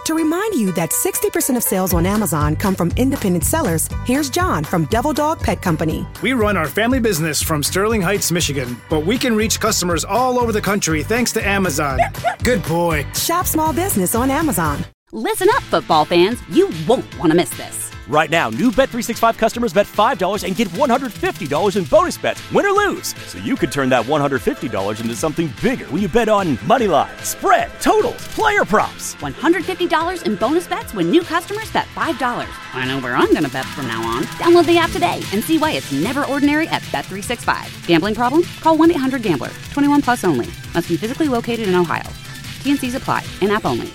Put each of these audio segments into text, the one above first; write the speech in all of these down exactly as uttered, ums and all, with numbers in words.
To remind you that sixty percent of sales on Amazon come from independent sellers, here's John from Devil Dog Pet Company. We run our family business from Sterling Heights, Michigan, but we can reach customers all over the country thanks to Amazon. Good boy. Shop small business on Amazon. Listen up, football fans. You won't want to miss this. Right now, new Bet three sixty-five customers bet five dollars and get one hundred fifty dollars in bonus bets, win or lose. So you could turn that one hundred fifty dollars into something bigger when you bet on money line, spread, totals, player props. one hundred fifty dollars in bonus bets when new customers bet five dollars. I know where I'm going to bet from now on. Download the app today and see why it's never ordinary at Bet three sixty-five. Gambling problem? Call one eight hundred gambler. twenty-one plus only. Must be physically located in Ohio. T N Cs apply. In-app only.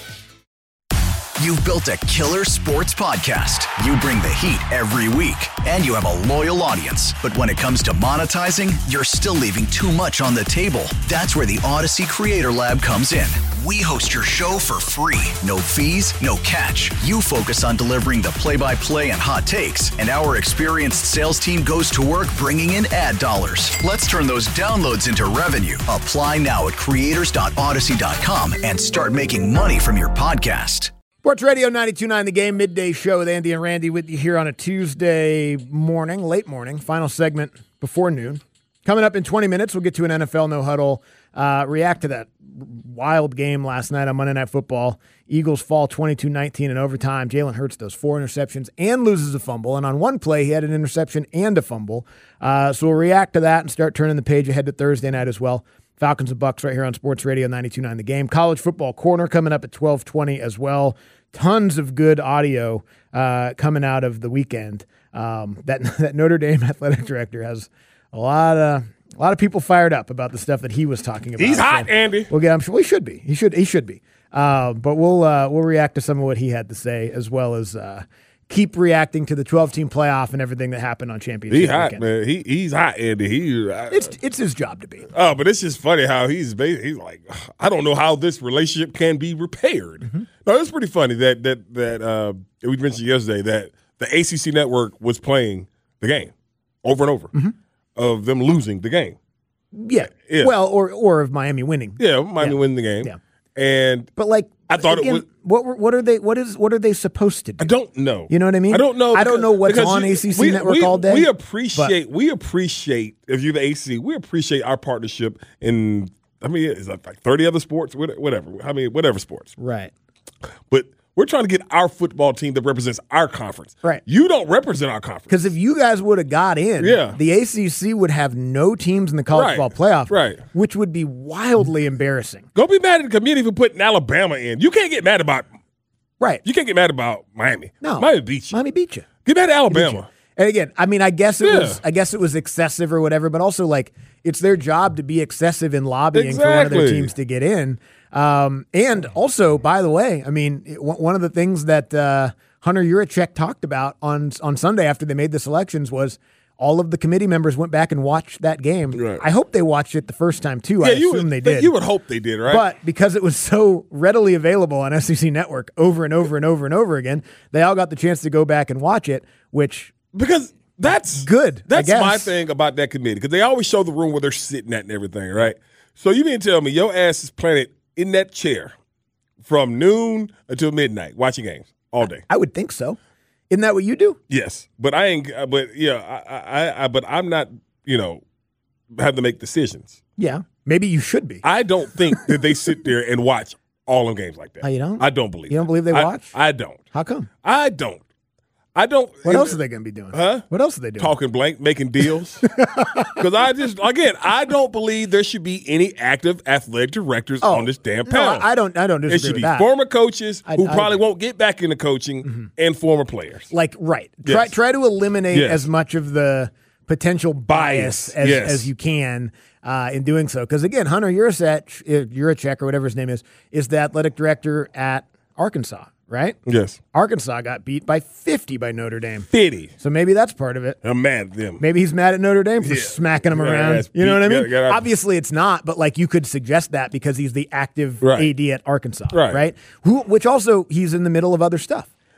You've built a killer sports podcast. You bring the heat every week, and you have a loyal audience. But when it comes to monetizing, you're still leaving too much on the table. That's where the Odyssey Creator Lab comes in. We host your show for free. No fees, no catch. You focus on delivering the play-by-play and hot takes, and our experienced sales team goes to work bringing in ad dollars. Let's turn those downloads into revenue. Apply now at creators dot odyssey dot com and start making money from your podcast. Sports Radio ninety-two point nine The Game, midday show with Andy and Randy with you here on a Tuesday morning, late morning, final segment before noon. Coming up in twenty minutes, we'll get to an N F L No Huddle, uh, react to that wild game last night on Monday Night Football. Eagles fall twenty-two nineteen in overtime. Jalen Hurts throws four interceptions and loses a fumble. And on one play, he had an interception and a fumble. Uh, so we'll react to that and start turning the page ahead to Thursday night as well. Falcons and Bucks right here on Sports Radio ninety-two point nine The Game. College Football Corner coming up at twelve twenty as well. Tons of good audio uh, coming out of the weekend. Um, that that Notre Dame athletic director has a lot of a lot of people fired up about the stuff that he was talking about. He's hot, so Andy. We'll get. I'm sure. Well, he should be. He should. He should be. Uh, but we'll uh, we'll react to some of what he had to say, as well as uh, keep reacting to the twelve-team playoff and everything that happened on championship He hot, weekend. man. He he's hot, Andy. He uh, it's it's his job to be. Oh, but it's just funny how he's ba- he's like, I don't know how this relationship can be repaired. Mm-hmm. No, it's pretty funny that that that uh, we mentioned yesterday that the A C C network was playing the game over and over mm-hmm. of them losing the game. Yeah. yeah. Well, or or of Miami winning. Yeah, Miami yeah. winning the game. Yeah. And but like I thought again, it was what what are they what is what are they supposed to do? I don't know. You know what I mean? I don't know. I don't know what's on you, A C C we, network we, all day. We appreciate but. we appreciate if you're the A C C, we appreciate our partnership in I mean is that like thirty other sports, whatever. I mean whatever sports. Right. But we're trying to get our football team that represents our conference. Right. You don't represent our conference. Because if you guys would have got in, yeah. the A C C would have no teams in the college right. football playoff, right. which would be wildly embarrassing. Go be mad at the committee for putting Alabama in. You can't get mad about right. You can't get mad about Miami. No. Miami beat you. Miami beat you. Get mad at Alabama. And again, I mean, I guess it yeah. was I guess it was excessive or whatever, but also like it's their job to be excessive in lobbying exactly. for one of their teams to get in. Um, and also, by the way, I mean, it, one of the things that uh, Hunter Yurachek talked about on on Sunday after they made the selections was all of the committee members went back and watched that game. Right. I hope they watched it the first time too. Yeah, I you assume would, they did. You would hope they did, right? But because it was so readily available on S E C Network over and over and over and over again, they all got the chance to go back and watch it, which because that's good. That's my thing about that committee because they always show the room where they're sitting at and everything, right? So you mean to tell me your ass is planted in that chair from noon until midnight watching games all day? I would think so. Isn't that what you do? Yes, but I ain't. But yeah, I, I, I but I'm not. You know, have to make decisions. Yeah, maybe you should be. I don't think that they sit there and watch all of games like that. Oh, you don't? I don't believe. You don't believe they I, watch? I don't. How come? I don't. I don't. What else are they going to be doing? Huh? What else are they doing? Talking blank, making deals. Because I just, again, I don't believe there should be any active athletic directors oh, on this damn panel. No, I don't. I don't disagree It should with be that. former coaches I, who I, probably I, won't get back into coaching mm-hmm. and former players. Like right. Yes. Try try to eliminate yes. as much of the potential bias, bias. As, yes. as you can uh, in doing so. Because again, Hunter Yurachek, Yurachek or whatever his name is, is the athletic director at Arkansas. Right? Yes. Arkansas got beat by fifty by Notre Dame. fifty. So maybe that's part of it. I'm mad at them. Maybe he's mad at Notre Dame for yeah. smacking him yeah, around. You know what I mean? Gotta, gotta, Obviously it's not, but like you could suggest that because he's the active right. A D at Arkansas. Right. Right? Who, which also he's in the middle of other stuff.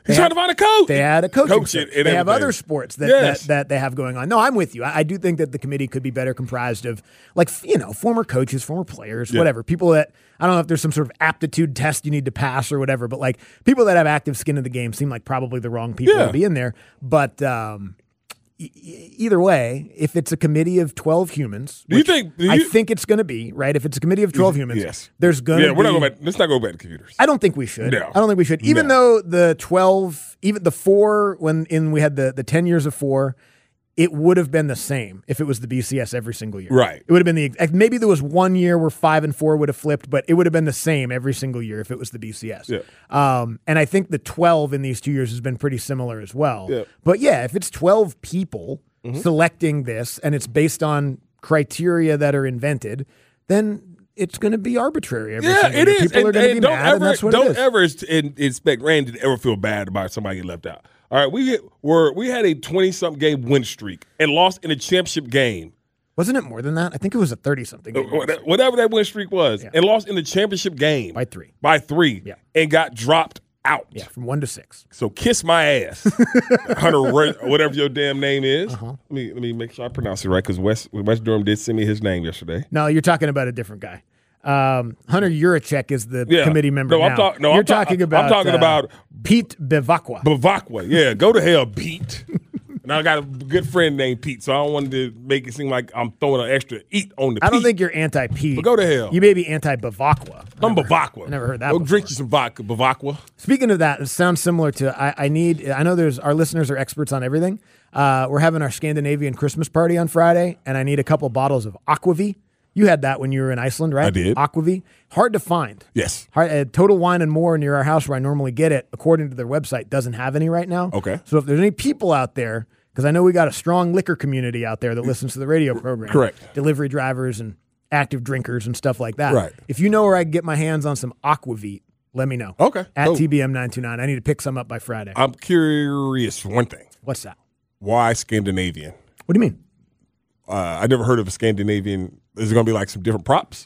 He's trying to find a coach. They had a coaching coach search. it They have everything. other sports that, Yes. that that they have going on. No, I'm with you. I, I do think that the committee could be better comprised of, like, you know, former coaches, former players, Yeah. whatever. People that, I don't know if there's some sort of aptitude test you need to pass or whatever, but, like, people that have active skin in the game seem like probably the wrong people Yeah. to be in there. But um, e- e- either way, if it's a committee of twelve humans, Do you which think- do I you- think it's going to be, right? If it's a committee of twelve humans, Yes. there's going to Yeah, be. we're not going back. Let's not go back to computers. I don't think we should. No. I don't think we should. Even No. though the twelve, even the four, when in we had the, the ten years of four, it would have been the same if it was the B C S every single year. Right. It would have been the maybe there was one year where five and four would have flipped, but it would have been the same every single year if it was the B C S. Yeah. Um, and I think the twelve in these two years has been pretty similar as well. Yeah. But yeah, if it's twelve people Mm-hmm. selecting this and it's based on criteria that are invented, then it's going to be arbitrary. Every Yeah, single it year. is. People and, are going to and be don't mad, ever, and that's what don't it is. ever ex- in- expect Randy to ever feel bad about somebody getting left out. All right, we were we had a twenty-something game win streak and lost in a championship game. Wasn't it more than that? I think it was a thirty-something game. Whatever that win streak was, Yeah. and lost in the championship game By three. By three, Yeah. and got dropped out. Yeah, from one to six. So kiss my ass, Hunter, Ra- whatever your damn name is. Uh-huh. Let me let me make sure I pronounce it right because West West Durham did send me his name yesterday. No, you're talking about a different guy. Um, Hunter Urachek is the Yeah. committee member No, I'm now. talk- no, you're I'm ta- talking I'm about talking uh, about- Pete Bevacqua. Bavakwa, yeah, go to hell, Pete. And I got a good friend named Pete, so I don't want to make it seem like I'm throwing an extra eat on the I don't Pete. think you're anti-Pete. But go to hell. You may be anti-Bavacqua. I'm Bavakwa. I never heard that Go before. drink you some vodka, Bavakwa. Speaking of that, it sounds similar to I, I need. I know there's our listeners are experts on everything. Uh, we're having our Scandinavian Christmas party on Friday, and I need a couple bottles of Aquavit. You had that when you were in Iceland, right? I did. Aquavit. Hard to find. Yes. Hard, uh, Total Wine and More near our house where I normally get it, according to their website, doesn't have any right now. Okay. So if there's any people out there, because I know we got a strong liquor community out there that listens to the radio program. Correct. Delivery drivers and active drinkers and stuff like that. Right. If you know where I can get my hands on some Aquavit, let me know. Okay. At Cool. T B M nine two nine. I need to pick some up by Friday. I'm curious one thing. What's that? Why Scandinavian? What do you mean? Uh, I never heard of a Scandinavian. Is it going to be like some different props?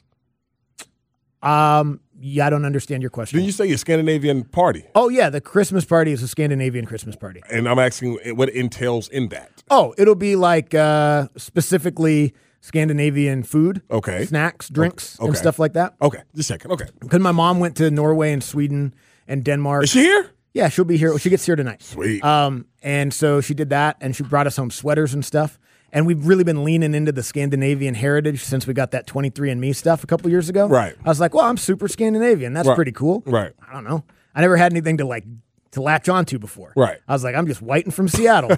Um, yeah, I don't understand your question. Didn't you say a Scandinavian party? Oh, yeah, the Christmas party is a Scandinavian Christmas party. And I'm asking what entails in that. Oh, it'll be like uh, specifically Scandinavian food, Okay. snacks, drinks, Okay. and stuff like that. Okay, just a second. Okay. Because my mom went to Norway and Sweden and Denmark. Is she here? Yeah, she'll be here. She gets here tonight. Sweet. Um, and so she did that, and she brought us home sweaters and stuff. And we've really been leaning into the Scandinavian heritage since we got that twenty-three and me stuff a couple years ago. Right. I was like, well, I'm super Scandinavian. That's Right. pretty cool. Right. I don't know. I never had anything to like to latch onto before. Right. I was like, I'm just white and from Seattle.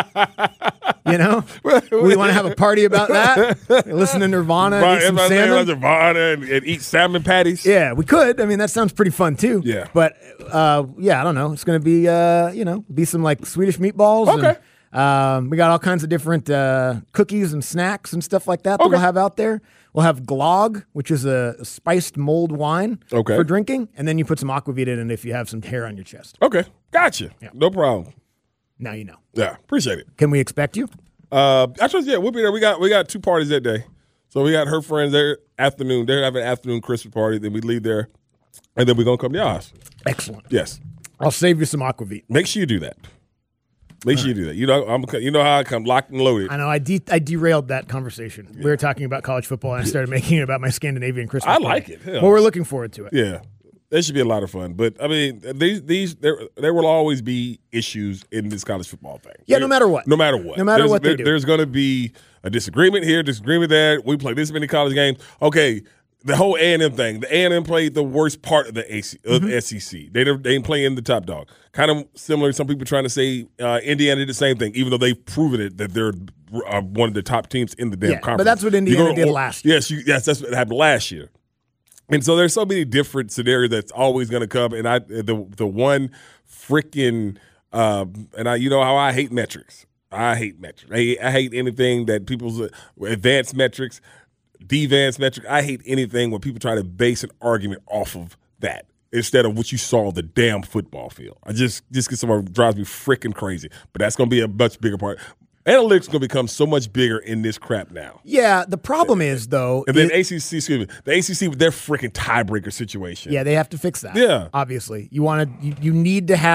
You know? We want to have a party about that? Listen to Nirvana, Right, eat some everybody say salmon. Nirvana and, and eat salmon patties. Yeah, we could. I mean, that sounds pretty fun too. Yeah. But uh, yeah, I don't know. It's going to be, uh, you know, be some like Swedish meatballs. Okay. And, um, we got all kinds of different uh, cookies and snacks and stuff like that that Okay. we'll have out there. We'll have Glog, which is a spiced mulled wine Okay. for drinking, and then you put some Aquavit in it if you have some hair on your chest. Okay, gotcha. No problem. Now you know. Yeah, appreciate it. Can we expect you? Uh, actually, yeah, we'll be there. We got we got two parties that day. So we got her friends there afternoon. They're having an afternoon Christmas party. Then we leave there, and then we're gonna come to yours. Excellent. Yes. I'll save you some Aquavit. Make sure you do that. Make sure you do that. You know, I'm. You know how I come locked and loaded. I know I de- I derailed that conversation. We were talking about college football, and I started making it about my Scandinavian Christmas. I party. like it. Hell. Well, we're looking forward to it. Yeah, that should be a lot of fun. But I mean, these these there there will always be issues in this college football thing. Yeah, There- no matter what. No matter what. No matter There's- what they there- do. There's going to be a disagreement here, disagreement there. We play this many college games. Okay. The whole A and M thing. The A and M played the worst part of the A C, of Mm-hmm. the S E C. They didn't, they didn't play in the top dog. Kind of similar. Some people trying to say uh, Indiana did the same thing, even though they've proven it that they're uh, one of the top teams in the damn Yeah, but conference. that's what Indiana You go- did or- last year. Yes, you, yes, that's what happened last year. And so there's so many different scenarios that's always going to come. And I the the one freaking um, and I you know how I hate metrics. I hate metrics. I, I hate anything that people's uh, advanced metrics. Advanced metric. I hate anything when people try to base an argument off of that instead of what you saw on the damn football field. I just just get someone drives me freaking crazy. But that's going to be a much bigger part. Analytics is going to become so much bigger in this crap now. Yeah, the problem is though. And then it- A C C, excuse me, the A C C with their freaking tiebreaker situation. yeah, they have to fix that. Yeah. obviously, you want to. You, you need to have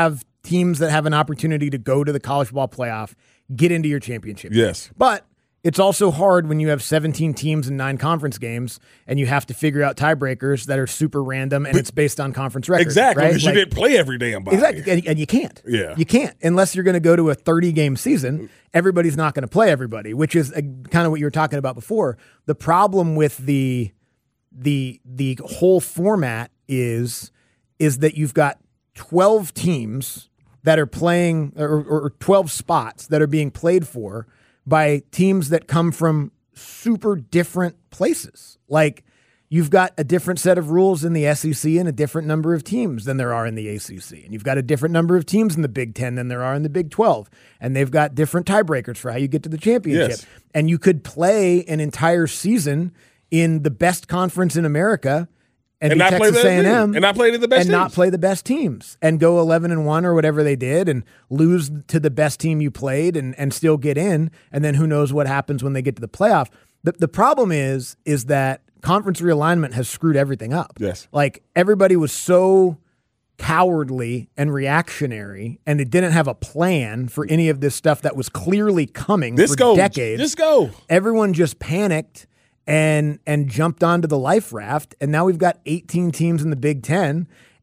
teams that have an opportunity to go to the college football playoff get into your championship. Yes. But it's also hard when you have seventeen teams and nine conference games and you have to figure out tiebreakers that are super random and but, it's based on conference records. Exactly, right? because Like, you didn't play every damn body. Exactly, and, and you can't. Yeah. You can't. Unless you're going to go to a thirty-game season, everybody's not going to play everybody, which is a, kind of what you were talking about before. The problem with the the the whole format is, is that you've got twelve teams that are playing, or, or twelve spots that are being played for by teams that come from super different places. Like, you've got a different set of rules in the S E C and a different number of teams than there are in the A C C. And you've got a different number of teams in the Big Ten than there are in the Big twelve. And they've got different tiebreakers for how you get to the championship. Yes. And you could play an entire season in the best conference in America and, And be not play Texas the- A and M, and not play the best and not teams. play the best teams, and go eleven and one or whatever they did, and lose to the best team you played, and and still get in. And then who knows what happens when they get to the playoff? The the problem is is that conference realignment has screwed everything up. Yes. Like, everybody was so cowardly and reactionary, and they didn't have a plan for any of this stuff that was clearly coming This for go. decades. Just go. Everyone just panicked and and jumped onto the life raft, and now we've got eighteen teams in the Big Ten,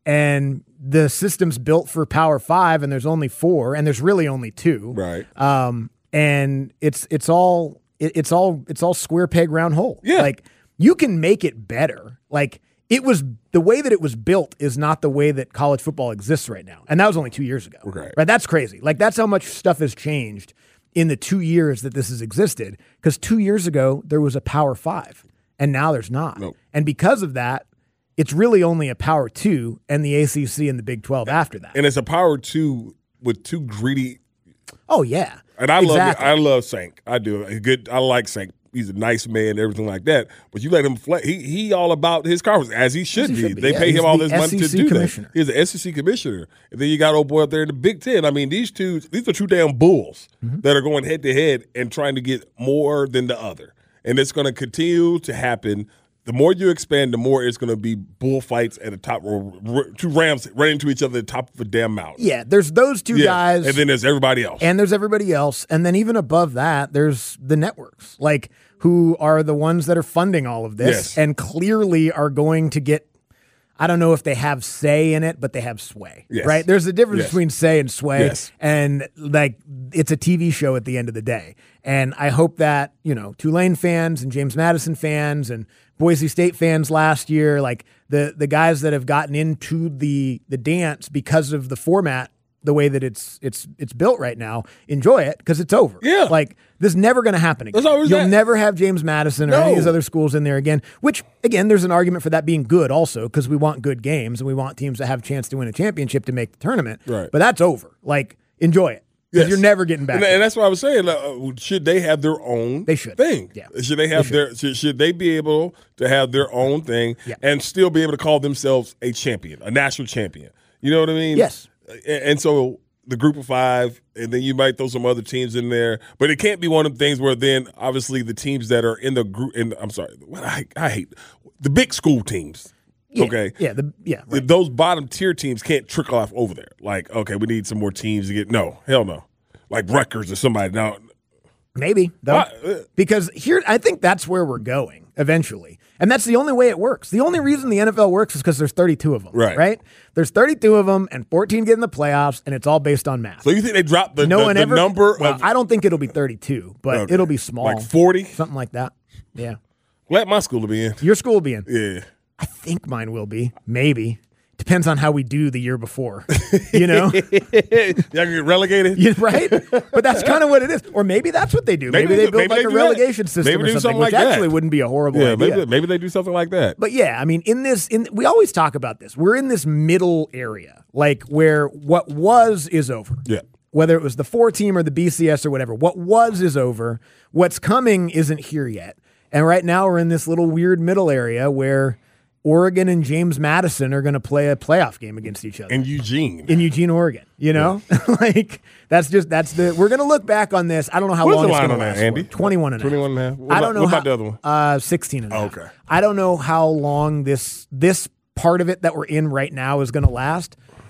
and the system's built for Power Five, and there's only four, and there's really only two. Right. Um, and it's it's all it, it's all it's all square peg round hole. Yeah. Like, you can make it better. Like, it was the way that it was built is not the way that college football exists right now, and that was only two years ago. Right. Right. That's crazy. Like, that's how much stuff has changed in the two years that this has existed. Because two years ago, there was a Power Five, and now there's not. Nope. And because of that, it's really only a Power Two and the A C C and the Big twelve after that. And it's a power two with two greedy. Oh, yeah. And I exactly. love I love Sank. I do. A good. I like Sank. He's a nice man, everything like that. But you let him play. He he all about his conference, as he should, As he be. should be. They Yeah, pay he's him all the this money S E C to do commissioner. that. He's the S E C commissioner. And then you got old boy up there in the Big Ten. I mean, these two, these are two damn bulls Mm-hmm. that are going head to head and trying to get more than the other. And it's going to continue to happen. The more you expand, the more it's going to be bullfights at the top. Two Rams run into each other at the top of a damn mountain. Yeah, there's those two Yeah. guys. And then there's everybody else. And there's everybody else. And then even above that, there's the networks, like, who are the ones that are funding all of this Yes. and clearly are going to get, I don't know if they have say in it, but they have sway, Yes. right? There's a difference Yes. between say and sway. Yes. And, like, it's a T V show at the end of the day. And I hope that, you know, Tulane fans and James Madison fans and Boise State fans last year, like, the the guys that have gotten into the the dance because of the format, the way that it's it's it's built right now, enjoy it, because it's over. Yeah. Like, this is never going to happen again. That's always You'll that. never have James Madison or No. any of these other schools in there again, which, again, there's an argument for that being good also, because we want good games and we want teams that have a chance to win a championship to make the tournament. Right. But that's over. Like, enjoy it. Because Yes. you're never getting back. And, and that's what I was saying. Uh, should they have their own They should. thing? Yeah. Should they have They their? Should, should they be able to have their own thing Yeah. and still be able to call themselves a champion, a national champion? You know what I mean? Yes. And, and so the group of five, and then you might throw some other teams in there, but it can't be one of the things where then obviously the teams that are in the group. In I'm sorry, what I, I hate the big school teams. Yeah. Okay. Yeah. The, yeah. Right. Those bottom tier teams can't trickle off over there. Like, okay, we need some more teams to get. No, hell no. Like Rutgers or somebody. Now, Maybe, though. Why- Because here, I think that's where we're going eventually. And that's the only way it works. The only reason the N F L works is because there's thirty-two of them. Right. Right? There's thirty-two of them, and fourteen get in the playoffs, and it's all based on math. so you think they dropped the, no the, one the ever, number well, of I don't think it'll be thirty-two, but Okay. it'll be small. like forty? Something like that. Yeah. Let my school to be in. Your school will be in. Yeah. I think mine will be. Maybe. Depends on how we do the year before. You know? Y'all can get relegated? Yeah, right? But that's kind of what it is. Or maybe that's what they do. Maybe, Maybe they they- build maybe like they a do that. relegation system Maybe or do something, something which like that. actually wouldn't be a horrible Yeah, idea. maybe, maybe they do something like that. But yeah, I mean, in this, in we always talk about this. We're in this middle area, like where what was is over. Yeah. Whether it was the four team or the B C S or whatever, what was is over. What's coming isn't here yet. And right now we're in this little weird middle area where Oregon and James Madison are going to play a playoff game against each other In Eugene. in Eugene, Oregon. You know, like that's just that's the. We're going to look back on this. I don't know how What's long the it's line going to on last. that, Andy? For. twenty-one and a half. twenty-one and a half. What I about- don't know what how, about the other one? Uh, sixteen and a half. Okay. I don't know how long this this part of it that we're in right now is going to last.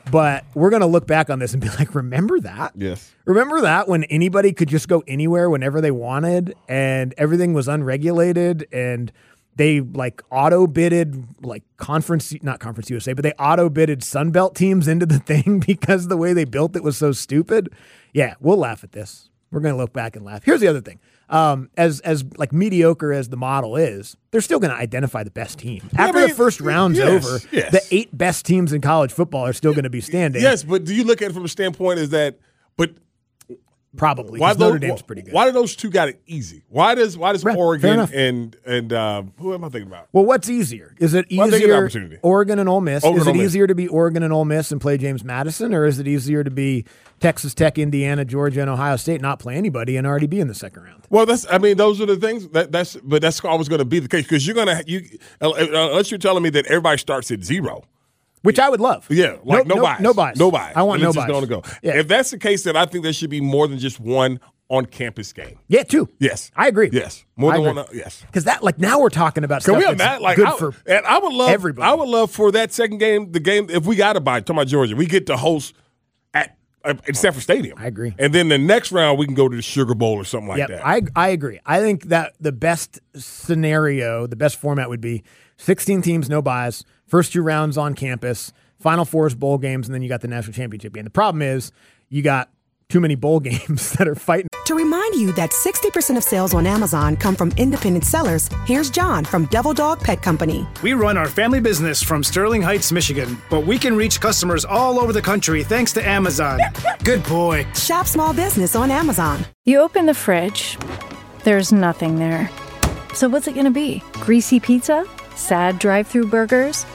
But we're going to look back on this and be like, remember that? Yes. Remember that when anybody could just go anywhere whenever they wanted and everything was unregulated and they like auto bidded like conference, not Conference U S A, but they auto bidded Sunbelt teams into the thing because the way they built it was so stupid. Yeah, we'll laugh at this. We're going to look back and laugh. Here's the other thing. Um, as as like mediocre as the model is, they're still going to identify the best team. After I mean, the first round's yes, over, yes. the eight best teams in college football are still going to be standing. Yes, but do you look at it from a standpoint is that, but probably why because those, Notre Dame's pretty good. Why do those two got it easy? Why does why does Right, fair Oregon enough. and and uh, who am I thinking about? Well, what's easier? Is it Well, I think it's an easier opportunity. Oregon and Ole Miss? Oregon is it and Ole Miss. easier to be Oregon and Ole Miss and play James Madison, or is it easier to be Texas Tech, Indiana, Georgia, and Ohio State, not play anybody and already be in the second round? Well, that's I mean those are the things that that's but that's always going to be the case because you're going to you unless you're telling me that everybody starts at zero. Which I would love. Yeah, like no, no, bias. no bias. No bias. I want And no it's just bias. gonna go. Yeah. If that's the case, then I think there should be more than just one on-campus game. Yeah, two. Yes, I agree. Yes, more I than agree. one. Yes, Because that, like, now we're talking about Can stuff we have that's that? Like, good I, for and I would love. everybody. I would love for that second game, the game if we got to buy. Talking about Georgia, we get to host at uh, in Sanford Stadium. I agree. And then the next round, we can go to the Sugar Bowl or something like Yep, that. I I agree. I think that the best scenario, the best format would be sixteen teams, no buys, first two rounds on campus, Final Fours, bowl games, and then you got the national championship game. The problem is you got too many bowl games that are fighting. To remind you that sixty percent of sales on Amazon come from independent sellers, here's John from Devil Dog Pet Company. We run our family business from Sterling Heights, Michigan, but we can reach customers all over the country thanks to Amazon. Good boy. Shop small business on Amazon. You open the fridge, there's nothing there. So what's it going to be? Greasy pizza? Sad drive-through burgers?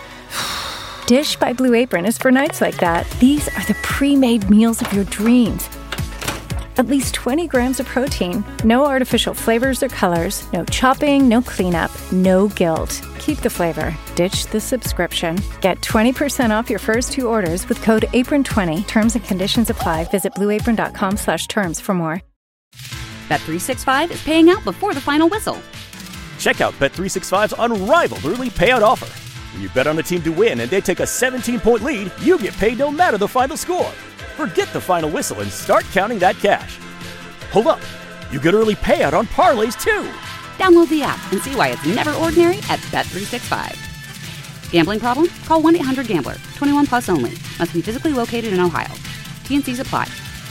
Dish by Blue Apron is for nights like that. These are the pre-made meals of your dreams. At least twenty grams of protein, no artificial flavors or colors, no chopping, no cleanup, no guilt. Keep the flavor. Ditch the subscription. Get twenty percent off your first two orders with code apron twenty. Terms and conditions apply. Visit blueapron.com slash terms for more. Bet three sixty-five is paying out before the final whistle. Check out Bet three sixty-five's unrivaled early payout offer. When you bet on a team to win and they take a seventeen-point lead, you get paid no matter the final score. Forget the final whistle and start counting that cash. Hold up. You get early payout on parlays, too. Download the app and see why it's never ordinary at Bet three sixty-five. Gambling problem? Call one eight hundred gambler. twenty-one plus only. Must be physically located in Ohio. T and C's apply.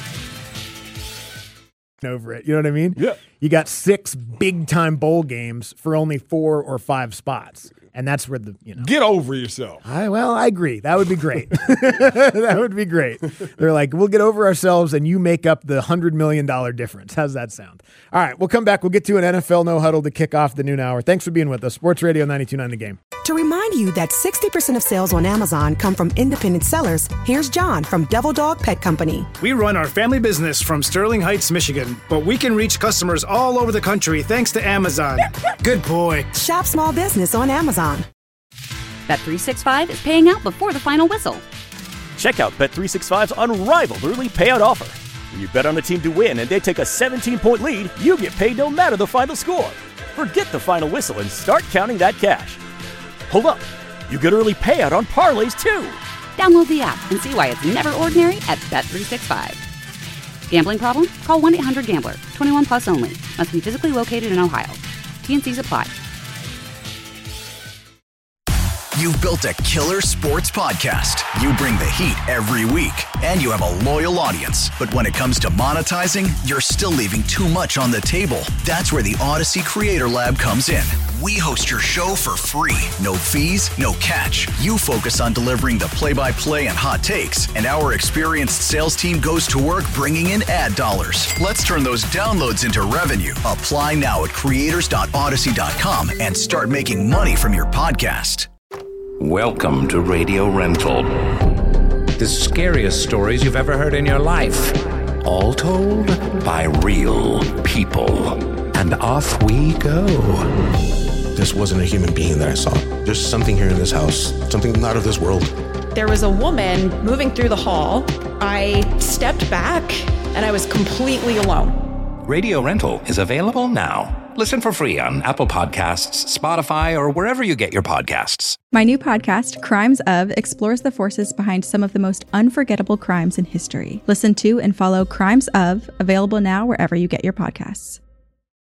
Over it. You know what I mean? Yeah. You got six big-time bowl games for only four or five spots. And that's where the, you know. Get over yourself. I, well, I agree. That would be great. That would be great. They're like, we'll get over ourselves and you make up the one hundred million dollars difference. How's that sound? All right, we'll come back. We'll get to an N F L No Huddle to kick off the noon hour. Thanks for being with us. Sports Radio ninety-two point nine The Game. To remind you that sixty percent of sales on Amazon come from independent sellers, here's John from Devil Dog Pet Company. We run our family business from Sterling Heights, Michigan, but we can reach customers all over the country thanks to Amazon. Good boy. Shop small business on Amazon. Bet three sixty-five is paying out before the final whistle. Check out Bet three sixty-five's unrivaled early payout offer. When you bet on a team to win and they take a seventeen-point lead, you get paid no matter the final score. Forget the final whistle and start counting that cash. Hold up. You get early payout on parlays, too. Download the app and see why it's never ordinary at Bet three sixty-five. Gambling problem? Call one eight hundred gambler. twenty-one plus only. Must be physically located in Ohio. T and C's apply. You've built a killer sports podcast. You bring the heat every week, and you have a loyal audience. But when it comes to monetizing, you're still leaving too much on the table. That's where the Odyssey Creator Lab comes in. We host your show for free. No fees, no catch. You focus on delivering the play-by-play and hot takes, and our experienced sales team goes to work bringing in ad dollars. Let's turn those downloads into revenue. Apply now at creators dot odyssey dot com and start making money from your podcast. Welcome to Radio Rental. The scariest stories you've ever heard in your life. All told by real people. And off we go. This wasn't a human being that I saw. There's something here in this house, something not of this world. There was a woman moving through the hall. I stepped back and I was completely alone. Radio Rental is available now. Listen for free on Apple Podcasts, Spotify, or wherever you get your podcasts. My new podcast, Crimes Of, explores the forces behind some of the most unforgettable crimes in history. Listen to and follow Crimes Of, available now wherever you get your podcasts.